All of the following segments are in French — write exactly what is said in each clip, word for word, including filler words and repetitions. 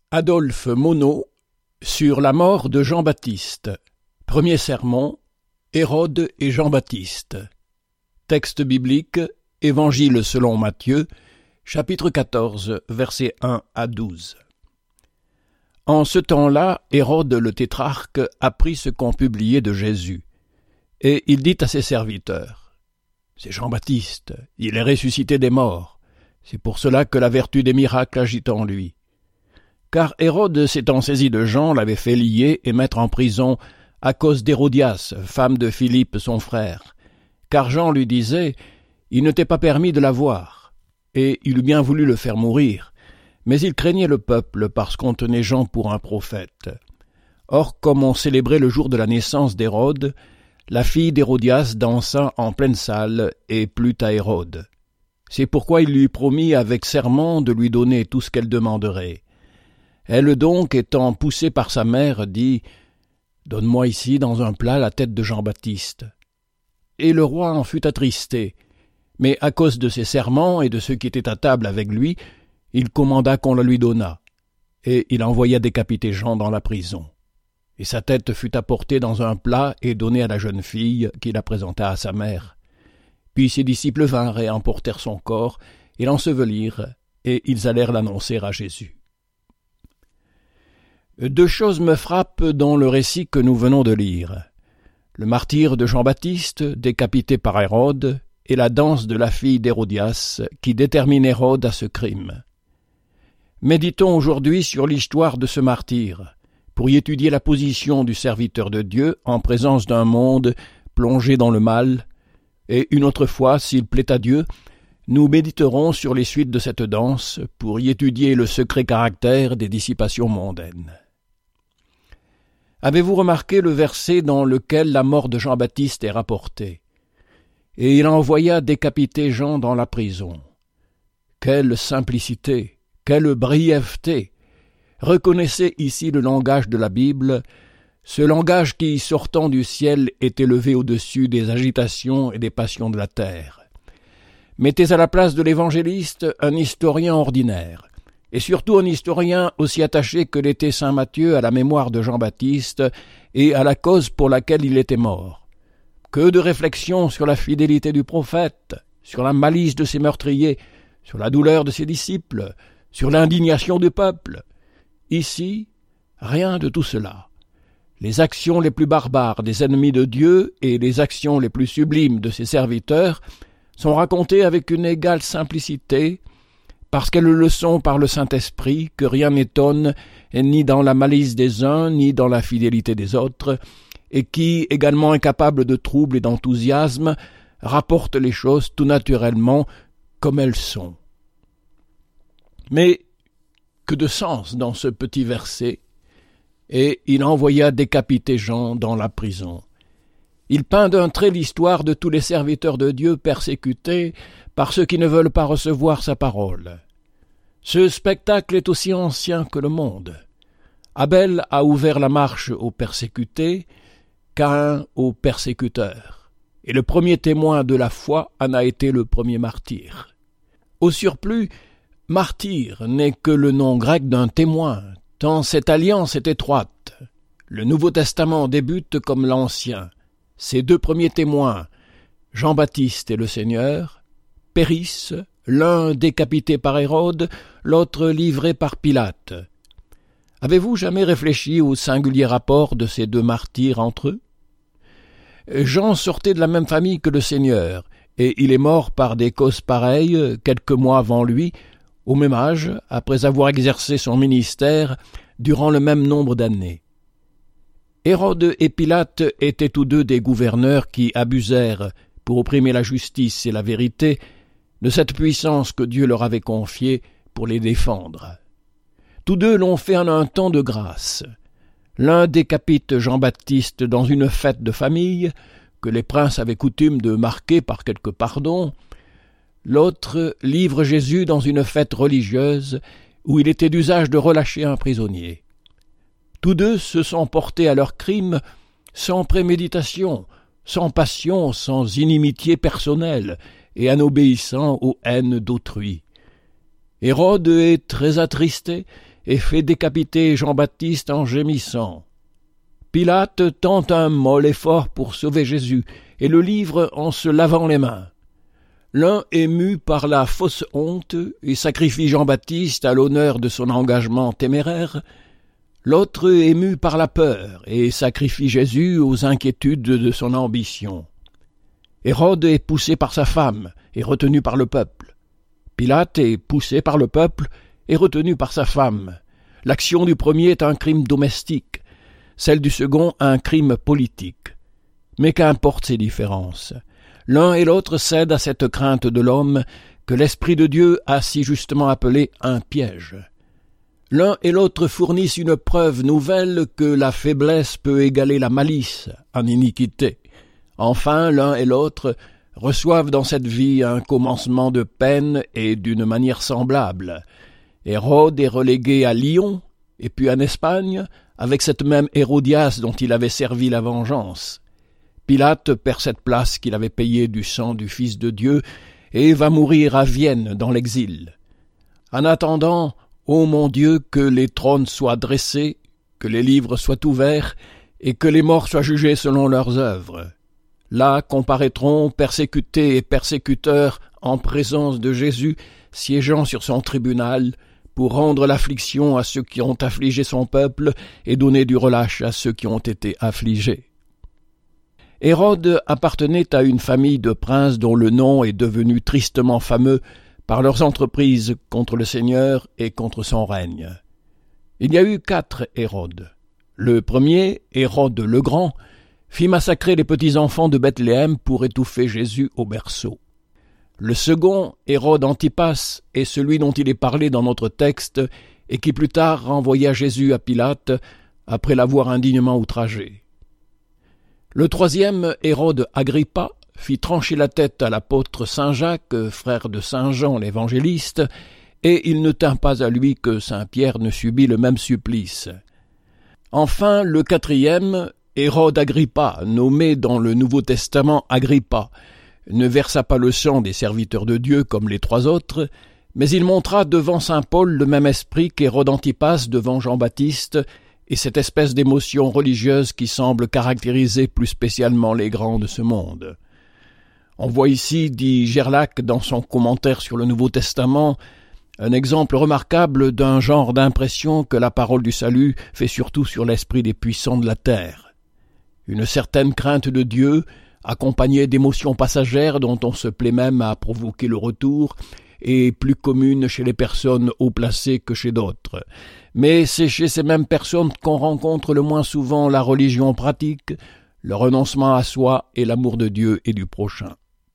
Adolphe Monod sur la mort de Jean-Baptiste. Premier sermon, Hérode et Jean-Baptiste. Texte biblique, Évangile selon Matthieu, chapitre quatorze, versets un à douze. En ce temps-là, Hérode le tétrarque apprit ce qu'on publiait de Jésus, et il dit à ses serviteurs : « C'est Jean-Baptiste, il est ressuscité des morts. C'est pour cela que la vertu des miracles agit en lui. » Car Hérode, s'étant saisi de Jean, l'avait fait lier et mettre en prison à cause d'Hérodias, femme de Philippe son frère. Car Jean lui disait : « Il ne t'est pas permis de la voir. » Et il eût bien voulu le faire mourir, mais il craignait le peuple parce qu'on tenait Jean pour un prophète. Or, comme on célébrait le jour de la naissance d'Hérode, la fille d'Hérodias dansa en pleine salle et plut à Hérode. C'est pourquoi il lui promit avec serment de lui donner tout ce qu'elle demanderait. Elle donc, étant poussée par sa mère, dit : « Donne-moi ici dans un plat la tête de Jean-Baptiste. » Et le roi en fut attristé, mais à cause de ses serments et de ceux qui étaient à table avec lui, il commanda qu'on la lui donnât, et il envoya décapiter Jean dans la prison. Et sa tête fut apportée dans un plat et donnée à la jeune fille, qui la présenta à sa mère. Puis ses disciples vinrent et emportèrent son corps, et l'ensevelirent, et ils allèrent l'annoncer à Jésus. Deux choses me frappent dans le récit que nous venons de lire. Le martyre de Jean-Baptiste, décapité par Hérode, et la danse de la fille d'Hérodias, qui détermine Hérode à ce crime. Méditons aujourd'hui sur l'histoire de ce martyre, pour y étudier la position du serviteur de Dieu en présence d'un monde plongé dans le mal, et une autre fois, s'il plaît à Dieu, nous méditerons sur les suites de cette danse pour y étudier le secret caractère des dissipations mondaines. Avez-vous remarqué le verset dans lequel la mort de Jean-Baptiste est rapportée ? Et il envoya décapiter Jean dans la prison. Quelle simplicité, quelle brièveté ! Reconnaissez ici le langage de la Bible, ce langage qui, sortant du ciel, est élevé au-dessus des agitations et des passions de la terre. Mettez à la place de l'évangéliste un historien ordinaire, et surtout un historien aussi attaché que l'était saint Matthieu à la mémoire de Jean-Baptiste et à la cause pour laquelle il était mort. Que de réflexions sur la fidélité du prophète, sur la malice de ses meurtriers, sur la douleur de ses disciples, sur l'indignation du peuple. Ici, rien de tout cela. Les actions les plus barbares des ennemis de Dieu et les actions les plus sublimes de ses serviteurs sont racontées avec une égale simplicité, parce qu'elles le sont par le Saint-Esprit, que rien n'étonne, ni dans la malice des uns, ni dans la fidélité des autres, et qui, également incapables de trouble et d'enthousiasme, rapportent les choses tout naturellement comme elles sont. Mais que de sens dans ce petit verset, et il envoya décapiter Jean dans la prison. Il peint d'un trait l'histoire de tous les serviteurs de Dieu persécutés par ceux qui ne veulent pas recevoir sa parole. Ce spectacle est aussi ancien que le monde. Abel a ouvert la marche aux persécutés, Caïn aux persécuteurs, et le premier témoin de la foi en a été le premier martyr. Au surplus, martyr n'est que le nom grec d'un témoin, tant cette alliance est étroite. Le Nouveau Testament débute comme l'Ancien. Ces deux premiers témoins, Jean-Baptiste et le Seigneur, périssent, l'un décapité par Hérode, l'autre livré par Pilate. Avez-vous jamais réfléchi au singulier rapport de ces deux martyrs entre eux ? Jean sortait de la même famille que le Seigneur, et il est mort par des causes pareilles quelques mois avant lui, au même âge, après avoir exercé son ministère durant le même nombre d'années. Hérode et Pilate étaient tous deux des gouverneurs qui abusèrent, pour opprimer la justice et la vérité, de cette puissance que Dieu leur avait confiée pour les défendre. Tous deux l'ont fait en un temps de grâce. L'un décapite Jean-Baptiste dans une fête de famille, que les princes avaient coutume de marquer par quelques pardons. L'autre livre Jésus dans une fête religieuse, où il était d'usage de relâcher un prisonnier. Tous deux se sont portés à leur crime sans préméditation, sans passion, sans inimitié personnelle, et en obéissant aux haines d'autrui. Hérode est très attristé, et fait décapiter Jean-Baptiste en gémissant. Pilate tente un molle effort pour sauver Jésus et le livre en se lavant les mains. L'un ému par la fausse honte et sacrifie Jean-Baptiste à l'honneur de son engagement téméraire, l'autre ému par la peur et sacrifie Jésus aux inquiétudes de son ambition. Hérode est poussé par sa femme et retenu par le peuple. Pilate est poussé par le peuple et retenu par sa femme. L'action du premier est un crime domestique, celle du second un crime politique. Mais qu'importent ces différences? L'un et l'autre cèdent à cette crainte de l'homme que l'Esprit de Dieu a si justement appelée un piège. L'un et l'autre fournissent une preuve nouvelle que la faiblesse peut égaler la malice en iniquité. Enfin, l'un et l'autre reçoivent dans cette vie un commencement de peine et d'une manière semblable. Hérode est relégué à Lyon, et puis en Espagne, avec cette même Hérodias dont il avait servi la vengeance. Pilate perd cette place qu'il avait payée du sang du Fils de Dieu et va mourir à Vienne dans l'exil. En attendant, ô mon Dieu, que les trônes soient dressés, que les livres soient ouverts et que les morts soient jugés selon leurs œuvres. Là comparaîtront persécutés et persécuteurs en présence de Jésus, siégeant sur son tribunal, pour rendre l'affliction à ceux qui ont affligé son peuple et donner du relâche à ceux qui ont été affligés. Hérode appartenait à une famille de princes dont le nom est devenu tristement fameux par leurs entreprises contre le Seigneur et contre son règne. Il y a eu quatre Hérodes. Le premier, Hérode le Grand, fit massacrer les petits-enfants de Bethléem pour étouffer Jésus au berceau. Le second, Hérode Antipas, est celui dont il est parlé dans notre texte et qui plus tard renvoya Jésus à Pilate après l'avoir indignement outragé. Le troisième, Hérode Agrippa, fit trancher la tête à l'apôtre Saint Jacques, frère de Saint Jean l'évangéliste, et il ne tint pas à lui que Saint Pierre ne subit le même supplice. Enfin, le quatrième, Hérode Agrippa, nommé dans le Nouveau Testament Agrippa, ne versa pas le sang des serviteurs de Dieu comme les trois autres, mais il montra devant saint Paul le même esprit qu'Hérode Antipas devant Jean-Baptiste, et cette espèce d'émotion religieuse qui semble caractériser plus spécialement les grands de ce monde. On voit ici, dit Gerlach dans son commentaire sur le Nouveau Testament, un exemple remarquable d'un genre d'impression que la parole du salut fait surtout sur l'esprit des puissants de la terre. Une certaine crainte de Dieu, accompagnée d'émotions passagères dont on se plaît même à provoquer le retour, est plus commune chez les personnes haut placées que chez d'autres. Mais c'est chez ces mêmes personnes qu'on rencontre le moins souvent la religion pratique, le renoncement à soi et l'amour de Dieu et du prochain.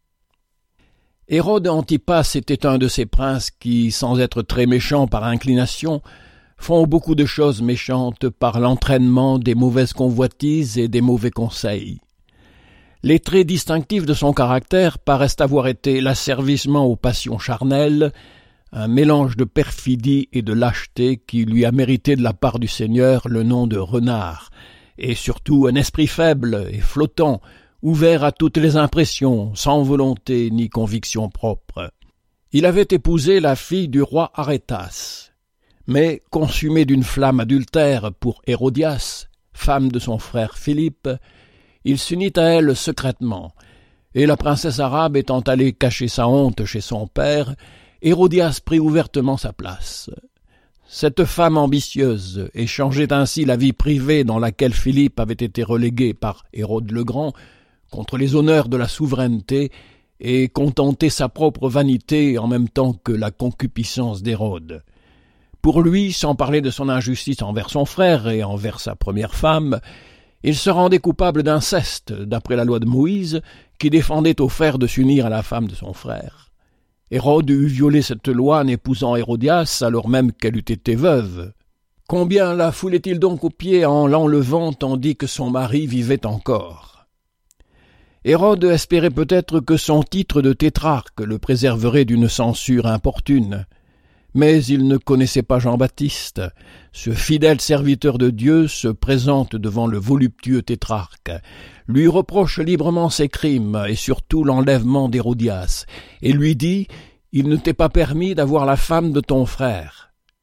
Hérode Antipas était un de ces princes qui, sans être très méchants par inclination, font beaucoup de choses méchantes par l'entraînement des mauvaises convoitises et des mauvais conseils. Les traits distinctifs de son caractère paraissent avoir été l'asservissement aux passions charnelles, un mélange de perfidie et de lâcheté qui lui a mérité de la part du Seigneur le nom de renard, et surtout un esprit faible et flottant, ouvert à toutes les impressions, sans volonté ni conviction propre. Il avait épousé la fille du roi Arétas, mais consumé d'une flamme adultère pour Hérodias, femme de son frère Philippe, il s'unit à elle secrètement, et la princesse arabe étant allée cacher sa honte chez son père, Hérodias prit ouvertement sa place. Cette femme ambitieuse échangeait ainsi la vie privée dans laquelle Philippe avait été relégué par Hérode le Grand contre les honneurs de la souveraineté et contentait sa propre vanité en même temps que la concupiscence d'Hérode. Pour lui, sans parler de son injustice envers son frère et envers sa première femme, il se rendait coupable d'inceste, d'après la loi de Moïse, qui défendait au frère de s'unir à la femme de son frère. Hérode eût violé cette loi en épousant Hérodias, alors même qu'elle eût été veuve. Combien la foulait-il donc aux pieds en l'enlevant tandis que son mari vivait encore? Hérode espérait peut-être que son titre de tétrarque le préserverait d'une censure importune. Mais il ne connaissait pas Jean-Baptiste. Ce fidèle serviteur de Dieu se présente devant le voluptueux tétrarque, lui reproche librement ses crimes et surtout l'enlèvement d'Hérodias, et lui dit « Il ne t'est pas permis d'avoir la femme de ton frère ».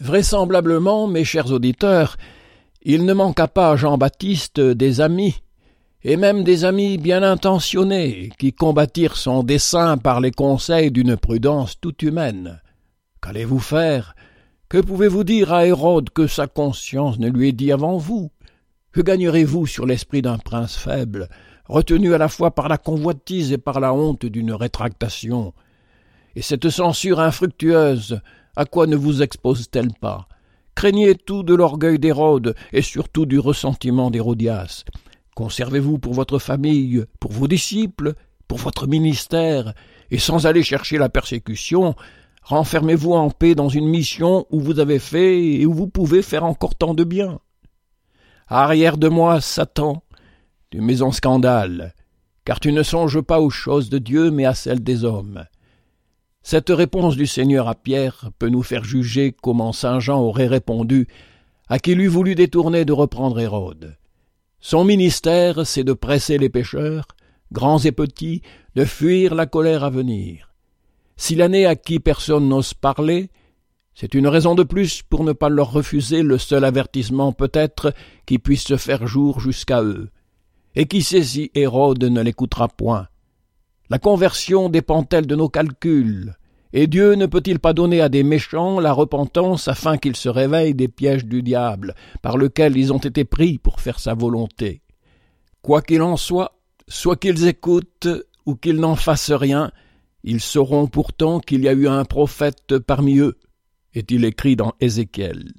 Vraisemblablement, mes chers auditeurs, il ne manqua pas à Jean-Baptiste des amis, et même des amis bien intentionnés, qui combattirent son dessein par les conseils d'une prudence toute humaine. Qu'allez-vous faire? Que pouvez-vous dire à Hérode que sa conscience ne lui ait dit avant vous? Que gagnerez-vous sur l'esprit d'un prince faible, retenu à la fois par la convoitise et par la honte d'une rétractation? Et cette censure infructueuse, à quoi ne vous expose-t-elle pas? Craignez tout de l'orgueil d'Hérode et surtout du ressentiment d'Hérodias. Conservez-vous pour votre famille, pour vos disciples, pour votre ministère, et sans aller chercher la persécution, renfermez-vous en paix dans une mission où vous avez fait et où vous pouvez faire encore tant de bien. Arrière de moi, Satan, tu mets en scandale, car tu ne songes pas aux choses de Dieu, mais à celles des hommes. Cette réponse du Seigneur à Pierre peut nous faire juger comment saint Jean aurait répondu à qui eût voulu détourner de reprendre Hérode. Son ministère, c'est de presser les pécheurs, grands et petits, de fuir la colère à venir. S'il en est à qui personne n'ose parler, c'est une raison de plus pour ne pas leur refuser le seul avertissement peut-être qui puisse se faire jour jusqu'à eux. Et qui sait si Hérode ne l'écoutera point? La conversion dépend-elle de nos calculs? Et Dieu ne peut-il pas donner à des méchants la repentance afin qu'ils se réveillent des pièges du diable, par lequel ils ont été pris pour faire sa volonté? Quoi qu'il en soit, soit qu'ils écoutent ou qu'ils n'en fassent rien, ils sauront pourtant qu'il y a eu un prophète parmi eux, est-il écrit dans Ézéchiel.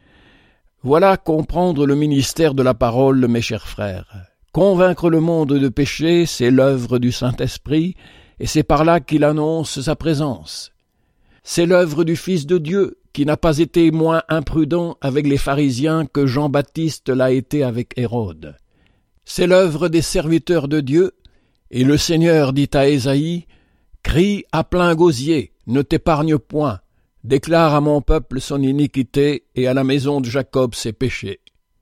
Voilà comprendre le ministère de la parole, mes chers frères. Convaincre le monde de péché, c'est l'œuvre du Saint-Esprit, et c'est par là qu'il annonce sa présence. C'est l'œuvre du Fils de Dieu, qui n'a pas été moins imprudent avec les pharisiens que Jean-Baptiste l'a été avec Hérode. C'est l'œuvre des serviteurs de Dieu, et le Seigneur dit à Ésaïe, « Crie à plein gosier, ne t'épargne point, déclare à mon peuple son iniquité et à la maison de Jacob ses péchés. »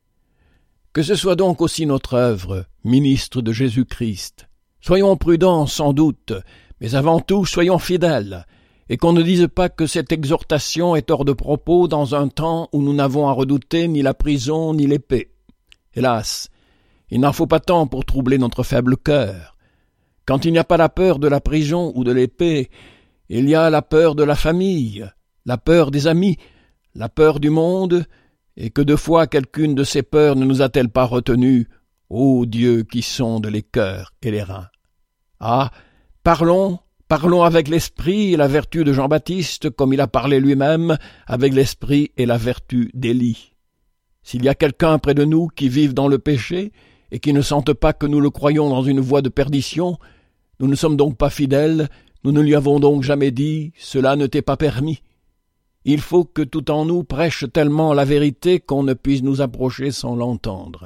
Que ce soit donc aussi notre œuvre, ministre de Jésus-Christ. Soyons prudents, sans doute, mais avant tout, soyons fidèles, et qu'on ne dise pas que cette exhortation est hors de propos dans un temps où nous n'avons à redouter ni la prison ni l'épée. Hélas, il n'en faut pas tant pour troubler notre faible cœur. Quand il n'y a pas la peur de la prison ou de l'épée, il y a la peur de la famille, la peur des amis, la peur du monde, et que de fois quelqu'une de ces peurs ne nous a-t-elle pas retenus, ô Dieu qui sonde les cœurs et les reins. Ah, parlons, parlons avec l'esprit et la vertu de Jean-Baptiste, comme il a parlé lui-même, avec l'esprit et la vertu d'Élie. S'il y a quelqu'un près de nous qui vive dans le péché, et qui ne sente pas que nous le croyons dans une voie de perdition, nous ne sommes donc pas fidèles, nous ne lui avons donc jamais dit « cela ne t'est pas permis ». Il faut que tout en nous prêche tellement la vérité qu'on ne puisse nous approcher sans l'entendre.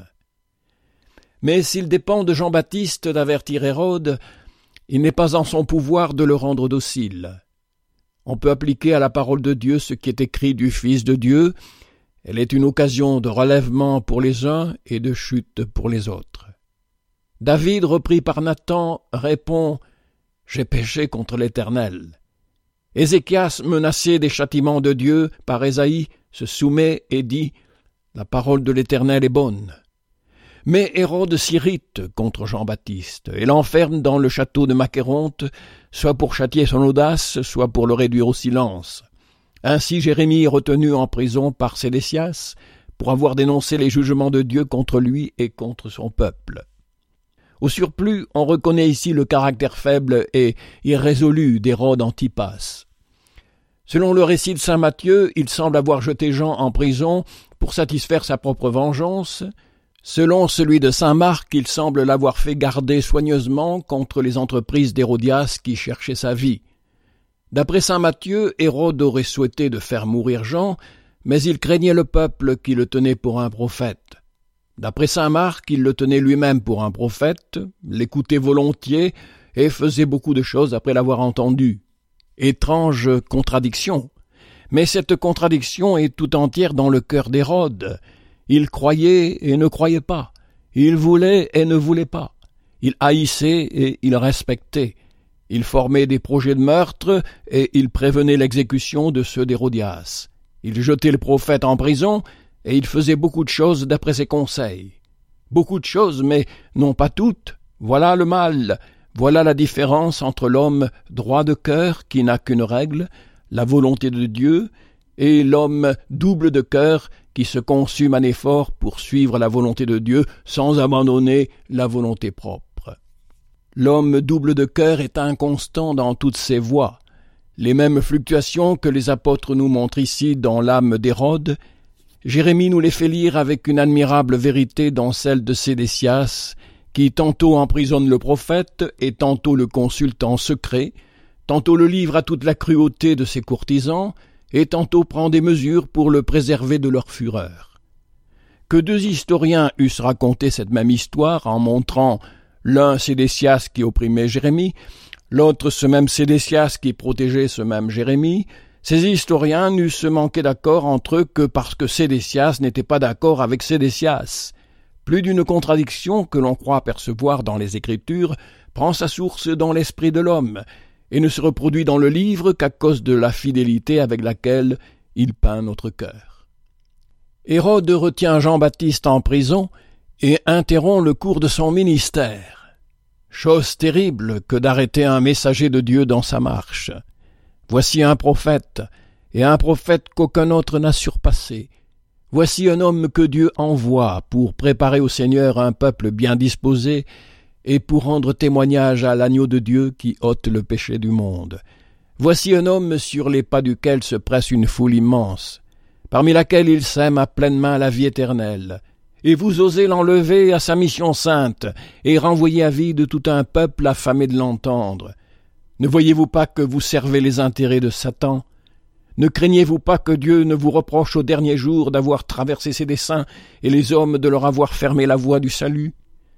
Mais s'il dépend de Jean-Baptiste d'avertir Hérode, il n'est pas en son pouvoir de le rendre docile. On peut appliquer à la parole de Dieu ce qui est écrit du Fils de Dieu. Elle est une occasion de relèvement pour les uns et de chute pour les autres. David, repris par Nathan, répond « J'ai péché contre l'Éternel ». Ézéchias, menacé des châtiments de Dieu par Ésaïe, se soumet et dit « La parole de l'Éternel est bonne ». Mais Hérode s'irrite contre Jean-Baptiste et l'enferme dans le château de Macéronte, soit pour châtier son audace, soit pour le réduire au silence. Ainsi Jérémie est retenu en prison par Sédécias pour avoir dénoncé les jugements de Dieu contre lui et contre son peuple. Au surplus, on reconnaît ici le caractère faible et irrésolu d'Hérode Antipas. Selon le récit de saint Matthieu, il semble avoir jeté Jean en prison pour satisfaire sa propre vengeance. Selon celui de saint Marc, il semble l'avoir fait garder soigneusement contre les entreprises d'Hérodias qui cherchait sa vie. D'après saint Matthieu, Hérode aurait souhaité de faire mourir Jean, mais il craignait le peuple qui le tenait pour un prophète. D'après saint Marc, il le tenait lui-même pour un prophète, l'écoutait volontiers et faisait beaucoup de choses après l'avoir entendu. Étrange contradiction. Mais cette contradiction est tout entière dans le cœur d'Hérode. Il croyait et ne croyait pas. Il voulait et ne voulait pas. Il haïssait et il respectait. Il formait des projets de meurtre et il prévenait l'exécution de ceux d'Hérodias. Il jetait le prophète en prison, et il faisait beaucoup de choses d'après ses conseils. Beaucoup de choses, mais non pas toutes. Voilà le mal, voilà la différence entre l'homme droit de cœur qui n'a qu'une règle, la volonté de Dieu, et l'homme double de cœur qui se consume un effort pour suivre la volonté de Dieu sans abandonner la volonté propre. L'homme double de cœur est inconstant dans toutes ses voies. Les mêmes fluctuations que les apôtres nous montrent ici dans l'âme d'Hérode, Jérémie nous les fait lire avec une admirable vérité dans celle de Sédécias, qui tantôt emprisonne le prophète et tantôt le consulte en secret, tantôt le livre à toute la cruauté de ses courtisans, et tantôt prend des mesures pour le préserver de leur fureur. Que deux historiens eussent raconté cette même histoire en montrant l'un Sédécias qui opprimait Jérémie, l'autre ce même Sédécias qui protégeait ce même Jérémie, ces historiens n'eussent manqué d'accord entre eux que parce que Sédécias n'était pas d'accord avec Sédécias. Plus d'une contradiction que l'on croit percevoir dans les Écritures prend sa source dans l'esprit de l'homme, et ne se reproduit dans le livre qu'à cause de la fidélité avec laquelle il peint notre cœur. Hérode retient Jean-Baptiste en prison et interrompt le cours de son ministère. Chose terrible que d'arrêter un messager de Dieu dans sa marche. Voici un prophète, et un prophète qu'aucun autre n'a surpassé. Voici un homme que Dieu envoie pour préparer au Seigneur un peuple bien disposé et pour rendre témoignage à l'agneau de Dieu qui ôte le péché du monde. Voici un homme sur les pas duquel se presse une foule immense, parmi laquelle il sème à pleine main la vie éternelle. Et vous osez l'enlever à sa mission sainte et renvoyer à vide tout un peuple affamé de l'entendre. Ne voyez-vous pas que vous servez les intérêts de Satan ? Ne craignez-vous pas que Dieu ne vous reproche au dernier jour d'avoir traversé ses desseins et les hommes de leur avoir fermé la voie du salut ?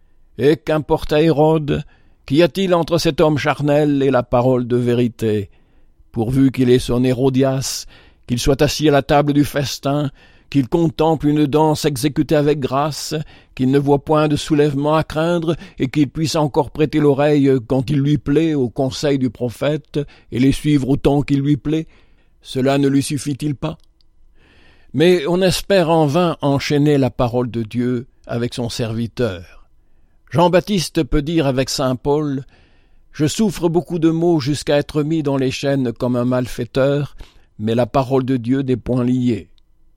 Et qu'importe à Hérode, qu'y a-t-il entre cet homme charnel et la parole de vérité ? Pourvu qu'il ait son Hérodias, qu'il soit assis à la table du festin, qu'il contemple une danse exécutée avec grâce, qu'il ne voit point de soulèvement à craindre, et qu'il puisse encore prêter l'oreille quand il lui plaît aux conseils du prophète, et les suivre autant qu'il lui plaît, cela ne lui suffit-il pas ? Mais on espère en vain enchaîner la parole de Dieu avec son serviteur. Jean-Baptiste peut dire avec saint Paul « Je souffre beaucoup de maux jusqu'à être mis dans les chaînes comme un malfaiteur, mais la parole de Dieu n'est point liée. »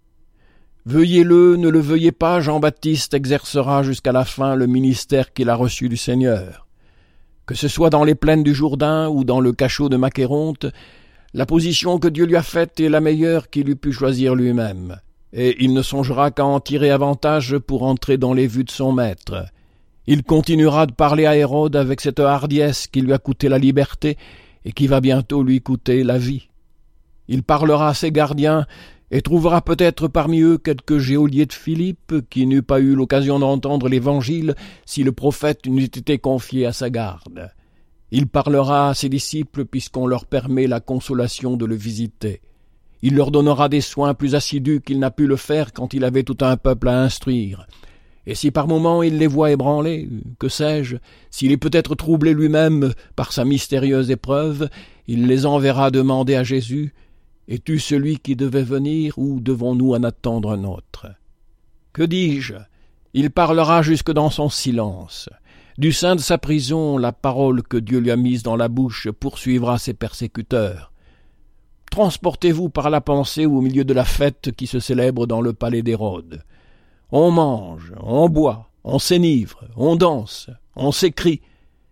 Veuillez-le, ne le veuillez pas, Jean-Baptiste exercera jusqu'à la fin le ministère qu'il a reçu du Seigneur. Que ce soit dans les plaines du Jourdain ou dans le cachot de Macéronte, la position que Dieu lui a faite est la meilleure qu'il eût pu choisir lui-même, et il ne songera qu'à en tirer avantage pour entrer dans les vues de son maître. Il continuera de parler à Hérode avec cette hardiesse qui lui a coûté la liberté et qui va bientôt lui coûter la vie. Il parlera à ses gardiens et trouvera peut-être parmi eux quelques geôliers de Philippe qui n'eût pas eu l'occasion d'entendre l'Évangile si le prophète n'eût été confié à sa garde. Il parlera à ses disciples puisqu'on leur permet la consolation de le visiter. Il leur donnera des soins plus assidus qu'il n'a pu le faire quand il avait tout un peuple à instruire. Et si par moments il les voit ébranlés, que sais-je, s'il est peut-être troublé lui-même par sa mystérieuse épreuve, il les enverra demander à Jésus « Es-tu celui qui devait venir ou devons-nous en attendre un autre ?» Que dis-je ? Il parlera jusque dans son silence. Du sein de sa prison, la parole que Dieu lui a mise dans la bouche poursuivra ses persécuteurs. Transportez-vous par la pensée au milieu de la fête qui se célèbre dans le palais d'Hérode. On mange, on boit, on s'énivre, on danse, on s'écrie.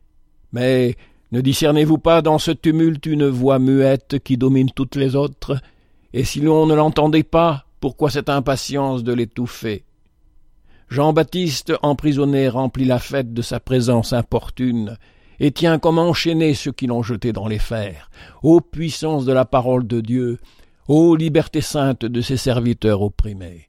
Mais ne discernez-vous pas dans ce tumulte une voix muette qui domine toutes les autres ? Et si l'on ne l'entendait pas, pourquoi cette impatience de l'étouffer ? Jean-Baptiste, emprisonné, remplit la fête de sa présence importune, et tient comme enchaînés ceux qui l'ont jeté dans les fers. Ô puissance de la parole de Dieu, ô liberté sainte de ses serviteurs opprimés.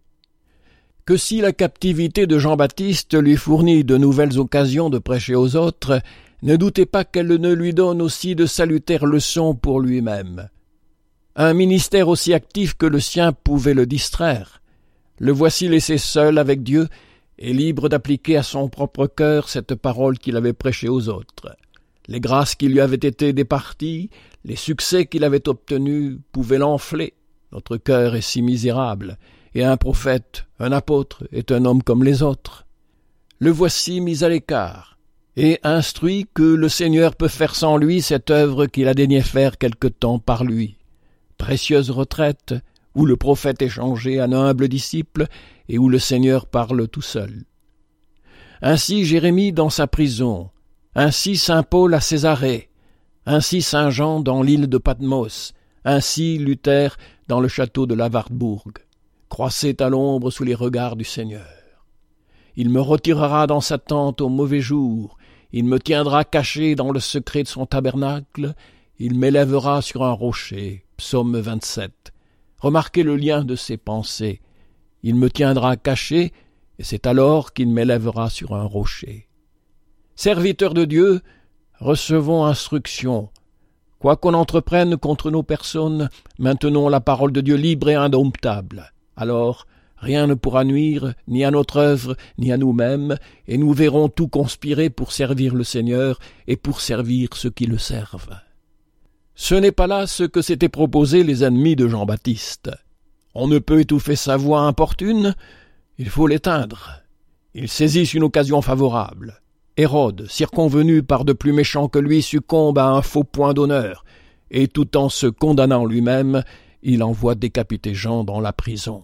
Que si la captivité de Jean-Baptiste lui fournit de nouvelles occasions de prêcher aux autres, ne doutez pas qu'elle ne lui donne aussi de salutaires leçons pour lui-même. Un ministère aussi actif que le sien pouvait le distraire. Le voici laissé seul avec Dieu et libre d'appliquer à son propre cœur cette parole qu'il avait prêchée aux autres. Les grâces qui lui avaient été départies, les succès qu'il avait obtenus pouvaient l'enfler. Notre cœur est si misérable, et un prophète, un apôtre, est un homme comme les autres. Le voici mis à l'écart, et instruit que le Seigneur peut faire sans lui cette œuvre qu'il a daigné faire quelque temps par lui. Précieuse retraite, où le prophète est changé en humble disciple, et où le Seigneur parle tout seul. Ainsi Jérémie dans sa prison, ainsi saint Paul à Césarée, ainsi saint Jean dans l'île de Patmos, ainsi Luther dans le château de la Wartburg, croissaient à l'ombre sous les regards du Seigneur. Il me retirera dans sa tente au mauvais jour, il me tiendra caché dans le secret de son tabernacle, il m'élèvera sur un rocher. Psaume vingt-sept. Remarquez le lien de ses pensées. Il me tiendra caché, et c'est alors qu'il m'élèvera sur un rocher. Serviteurs de Dieu, recevons instruction. Quoi qu'on entreprenne contre nos personnes, maintenons la parole de Dieu libre et indomptable. Alors, rien ne pourra nuire, ni à notre œuvre, ni à nous-mêmes, et nous verrons tout conspirer pour servir le Seigneur et pour servir ceux qui le servent. Ce n'est pas là ce que s'étaient proposés les ennemis de Jean-Baptiste. On ne peut étouffer sa voix importune, il faut l'éteindre. Ils saisissent une occasion favorable. Hérode, circonvenu par de plus méchants que lui, succombe à un faux point d'honneur, et tout en se condamnant lui-même, il envoie décapiter Jean dans la prison.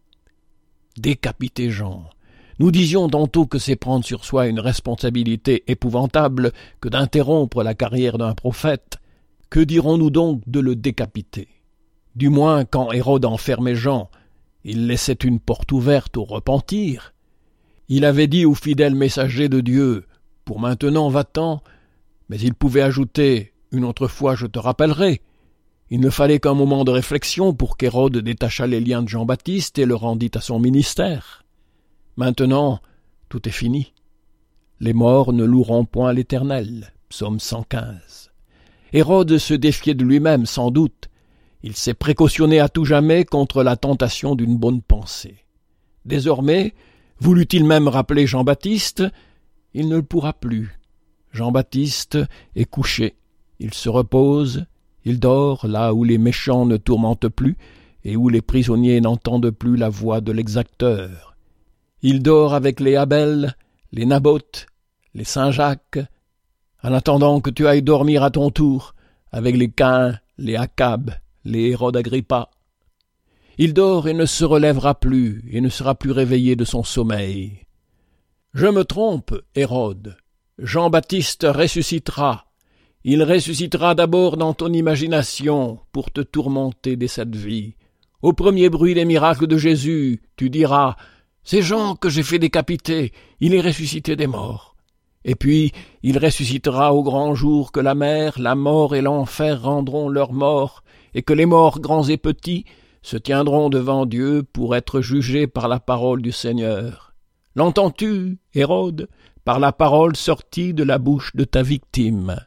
Décapiter Jean. Nous disions tantôt que c'est prendre sur soi une responsabilité épouvantable que d'interrompre la carrière d'un prophète. Que dirons-nous donc de le décapiter? Du moins, quand Hérode enfermait Jean, il laissait une porte ouverte au repentir. Il avait dit aux fidèles messagers de Dieu, « Pour maintenant, va-t'en », mais il pouvait ajouter, « Une autre fois, je te rappellerai ». Il ne fallait qu'un moment de réflexion pour qu'Hérode détachât les liens de Jean-Baptiste et le rendît à son ministère. Maintenant, tout est fini. Les morts ne loueront point l'Éternel. Psaume cent quinze. Hérode se défiait de lui-même, sans doute. Il s'est précautionné à tout jamais contre la tentation d'une bonne pensée. Désormais, voulut-il même rappeler Jean-Baptiste, il ne le pourra plus. Jean-Baptiste est couché. Il se repose, il dort là où les méchants ne tourmentent plus et où les prisonniers n'entendent plus la voix de l'exacteur. Il dort avec les Abel, les Naboth, les Saint-Jacques, en attendant que tu ailles dormir à ton tour avec les Caïn, les Akab, les Hérode Agrippa. Il dort et ne se relèvera plus et ne sera plus réveillé de son sommeil. Je me trompe, Hérode. Jean-Baptiste ressuscitera. Il ressuscitera d'abord dans ton imagination pour te tourmenter dès cette vie. Au premier bruit des miracles de Jésus, tu diras « C'est Jean que j'ai fait décapiter, il est ressuscité des morts. » Et puis, il ressuscitera au grand jour que la mer, la mort et l'enfer rendront leur mort, et que les morts grands et petits se tiendront devant Dieu pour être jugés par la parole du Seigneur. L'entends-tu, Hérode, par la parole sortie de la bouche de ta victime?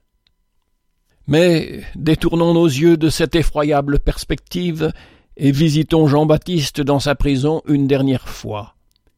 Mais détournons nos yeux de cette effroyable perspective et visitons Jean-Baptiste dans sa prison une dernière fois.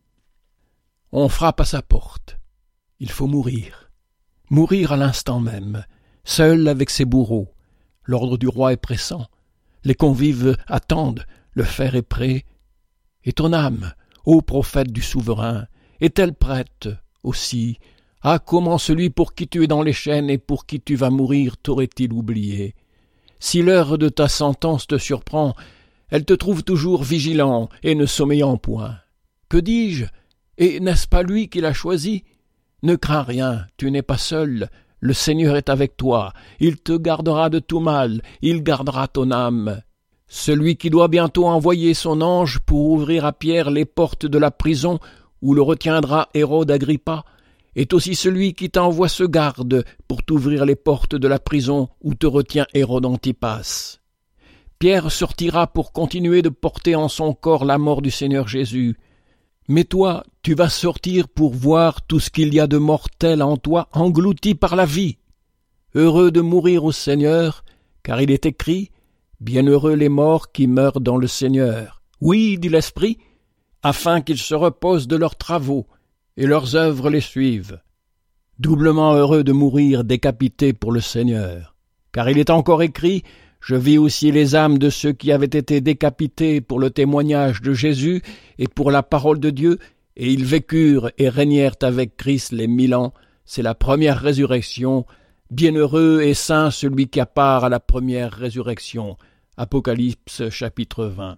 On frappe à sa porte. Il faut mourir. Mourir à l'instant même, seul avec ses bourreaux. L'ordre du roi est pressant. Les convives attendent, le fer est prêt. Et ton âme, ô prophète du souverain, est-elle prête aussi? Ah, comment celui pour qui tu es dans les chaînes et pour qui tu vas mourir t'aurait-il oublié? Si l'heure de ta sentence te surprend, elle te trouve toujours vigilant et ne sommeillant point. Que dis-je? Et n'est-ce pas lui qui l'a choisi? Ne crains rien, tu n'es pas seul, le Seigneur est avec toi, il te gardera de tout mal, il gardera ton âme. Celui qui doit bientôt envoyer son ange pour ouvrir à Pierre les portes de la prison où le retiendra Hérode Agrippa, est aussi celui qui t'envoie ce garde pour t'ouvrir les portes de la prison où te retient Hérode Antipas. Pierre sortira pour continuer de porter en son corps la mort du Seigneur Jésus. Mais toi, tu vas sortir pour voir tout ce qu'il y a de mortel en toi englouti par la vie. Heureux de mourir au Seigneur, car il est écrit « Bienheureux les morts qui meurent dans le Seigneur. » Oui, dit l'Esprit, afin qu'ils se reposent de leurs travaux et leurs œuvres les suivent. Doublement heureux de mourir décapité pour le Seigneur, car il est encore écrit « Je vis aussi les âmes de ceux qui avaient été décapités pour le témoignage de Jésus et pour la parole de Dieu, et ils vécurent et régnèrent avec Christ les mille ans. C'est la première résurrection. Bienheureux et saint celui qui a part à la première résurrection. Apocalypse chapitre vingt.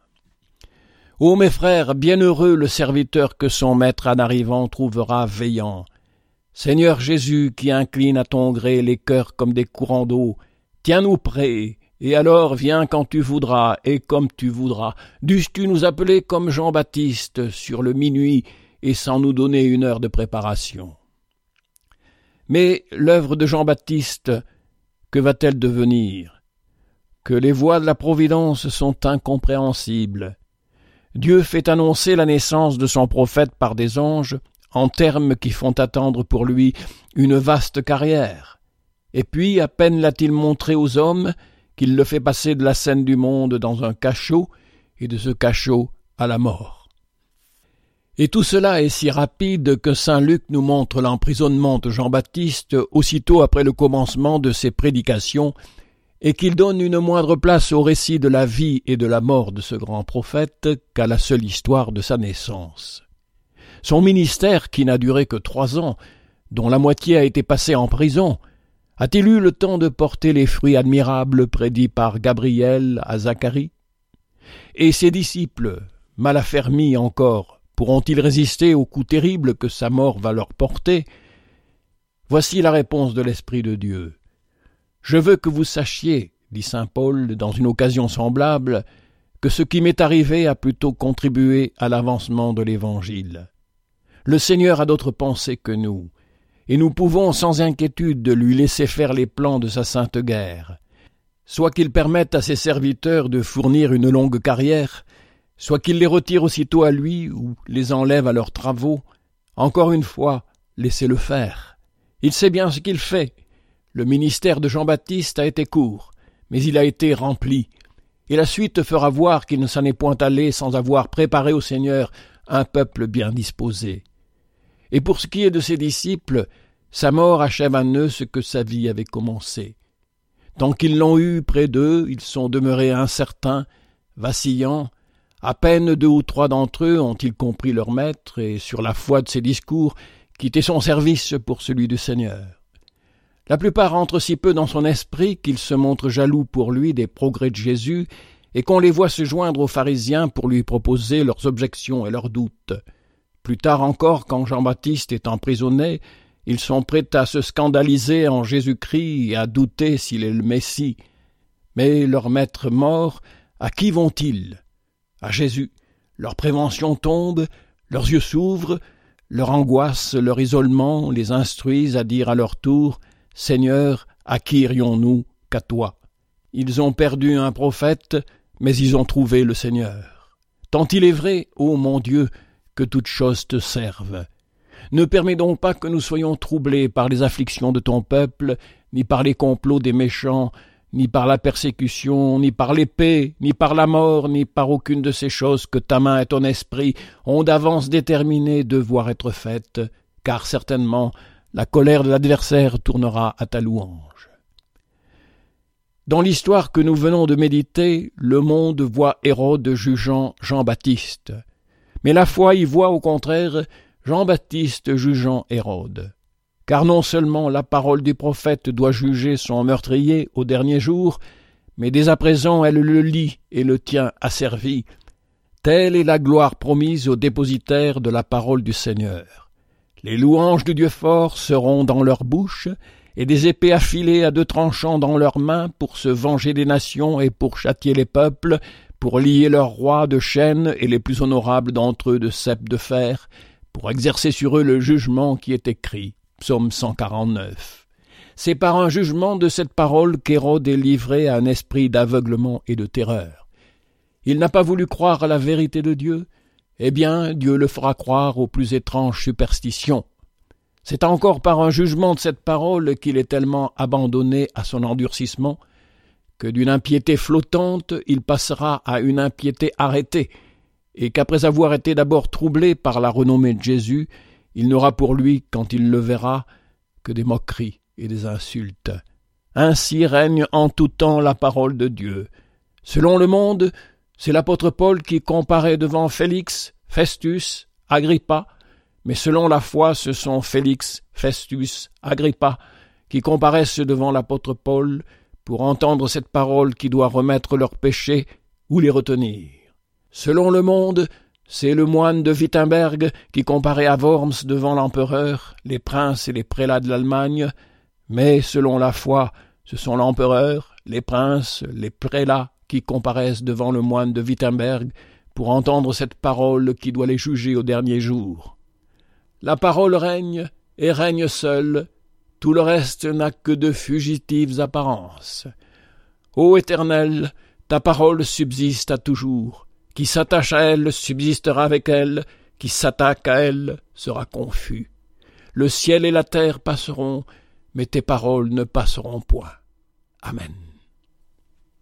Ô mes frères, bienheureux le serviteur que son maître en arrivant trouvera veillant. Seigneur Jésus, qui incline à ton gré les cœurs comme des courants d'eau, tiens-nous prêts, et alors viens quand tu voudras et comme tu voudras. Dusses-tu nous appeler comme Jean-Baptiste sur le minuit et sans nous donner une heure de préparation? Mais l'œuvre de Jean-Baptiste, que va-t-elle devenir? Que les voies de la providence sont incompréhensibles. Dieu fait annoncer la naissance de son prophète par des anges, en termes qui font attendre pour lui une vaste carrière. Et puis, à peine l'a-t-il montré aux hommes qu'il le fait passer de la scène du monde dans un cachot, et de ce cachot à la mort. Et tout cela est si rapide que saint Luc nous montre l'emprisonnement de Jean-Baptiste aussitôt après le commencement de ses prédications, et qu'il donne une moindre place au récit de la vie et de la mort de ce grand prophète qu'à la seule histoire de sa naissance. Son ministère, qui n'a duré que trois ans, dont la moitié a été passée en prison, a-t-il eu le temps de porter les fruits admirables prédits par Gabriel à Zacharie? Et ses disciples, mal affermis encore, pourront-ils résister au coup terrible que sa mort va leur porter? Voici la réponse de l'Esprit de Dieu. Je veux que vous sachiez, dit saint Paul dans une occasion semblable, que ce qui m'est arrivé a plutôt contribué à l'avancement de l'Évangile. Le Seigneur a d'autres pensées que nous, et nous pouvons sans inquiétude lui laisser faire les plans de sa sainte guerre. Soit qu'il permette à ses serviteurs de fournir une longue carrière, soit qu'il les retire aussitôt à lui ou les enlève à leurs travaux, encore une fois, laissez-le faire. Il sait bien ce qu'il fait. Le ministère de Jean-Baptiste a été court, mais il a été rempli, et la suite fera voir qu'il ne s'en est point allé sans avoir préparé au Seigneur un peuple bien disposé. Et pour ce qui est de ses disciples, sa mort achève en eux ce que sa vie avait commencé. Tant qu'ils l'ont eu près d'eux, ils sont demeurés incertains, vacillants. À peine deux ou trois d'entre eux ont-ils compris leur maître et, sur la foi de ses discours, quitté son service pour celui du Seigneur. La plupart entrent si peu dans son esprit qu'ils se montrent jaloux pour lui des progrès de Jésus et qu'on les voit se joindre aux pharisiens pour lui proposer leurs objections et leurs doutes. Plus tard encore, quand Jean-Baptiste est emprisonné, ils sont prêts à se scandaliser en Jésus-Christ et à douter s'il est le Messie. Mais leur maître mort, à qui vont-ils? À Jésus. Leur prévention tombe, leurs yeux s'ouvrent, leur angoisse, leur isolement les instruisent à dire à leur tour « Seigneur, à qui irions-nous qu'à toi ?» Ils ont perdu un prophète, mais ils ont trouvé le Seigneur. Tant il est vrai, ô mon Dieu, que toutes choses te servent. Ne permets donc pas que nous soyons troublés par les afflictions de ton peuple, ni par les complots des méchants, ni par la persécution, ni par l'épée, ni par la mort, ni par aucune de ces choses que ta main et ton esprit ont d'avance déterminé devoir être faites, car certainement la colère de l'adversaire tournera à ta louange. Dans l'histoire que nous venons de méditer, le monde voit Hérode jugeant Jean-Baptiste. Mais la foi y voit au contraire Jean-Baptiste jugeant Hérode. Car non seulement la parole du prophète doit juger son meurtrier au dernier jour, mais dès à présent elle le lit et le tient asservi. Telle est la gloire promise aux dépositaires de la parole du Seigneur. Les louanges du Dieu fort seront dans leur bouche, et des épées affilées à deux tranchants dans leurs mains pour se venger des nations et pour châtier les peuples, pour lier leurs rois de chaînes et les plus honorables d'entre eux de ceps de fer, pour exercer sur eux le jugement qui est écrit. Psaume cent quarante-neuf. C'est par un jugement de cette parole qu'Hérode est livré à un esprit d'aveuglement et de terreur. Il n'a pas voulu croire à la vérité de Dieu, eh bien Dieu le fera croire aux plus étranges superstitions. C'est encore par un jugement de cette parole qu'il est tellement abandonné à son endurcissement que d'une impiété flottante il passera à une impiété arrêtée, et qu'après avoir été d'abord troublé par la renommée de Jésus, il n'aura pour lui, quand il le verra, que des moqueries et des insultes. Ainsi règne en tout temps la parole de Dieu. Selon le monde, c'est l'apôtre Paul qui comparaît devant Félix, Festus, Agrippa, mais selon la foi, ce sont Félix, Festus, Agrippa qui comparaissent devant l'apôtre Paul pour entendre cette parole qui doit remettre leurs péchés ou les retenir. Selon le monde, c'est le moine de Wittenberg qui comparait à Worms devant l'empereur, les princes et les prélats de l'Allemagne, mais selon la foi, ce sont l'empereur, les princes, les prélats qui comparaissent devant le moine de Wittenberg pour entendre cette parole qui doit les juger au dernier jour. La parole règne, et règne seule, tout le reste n'a que de fugitives apparences. Ô Éternel, ta parole subsiste à toujours, qui s'attache à elle subsistera avec elle, qui s'attaque à elle sera confus. Le ciel et la terre passeront, mais tes paroles ne passeront point. Amen.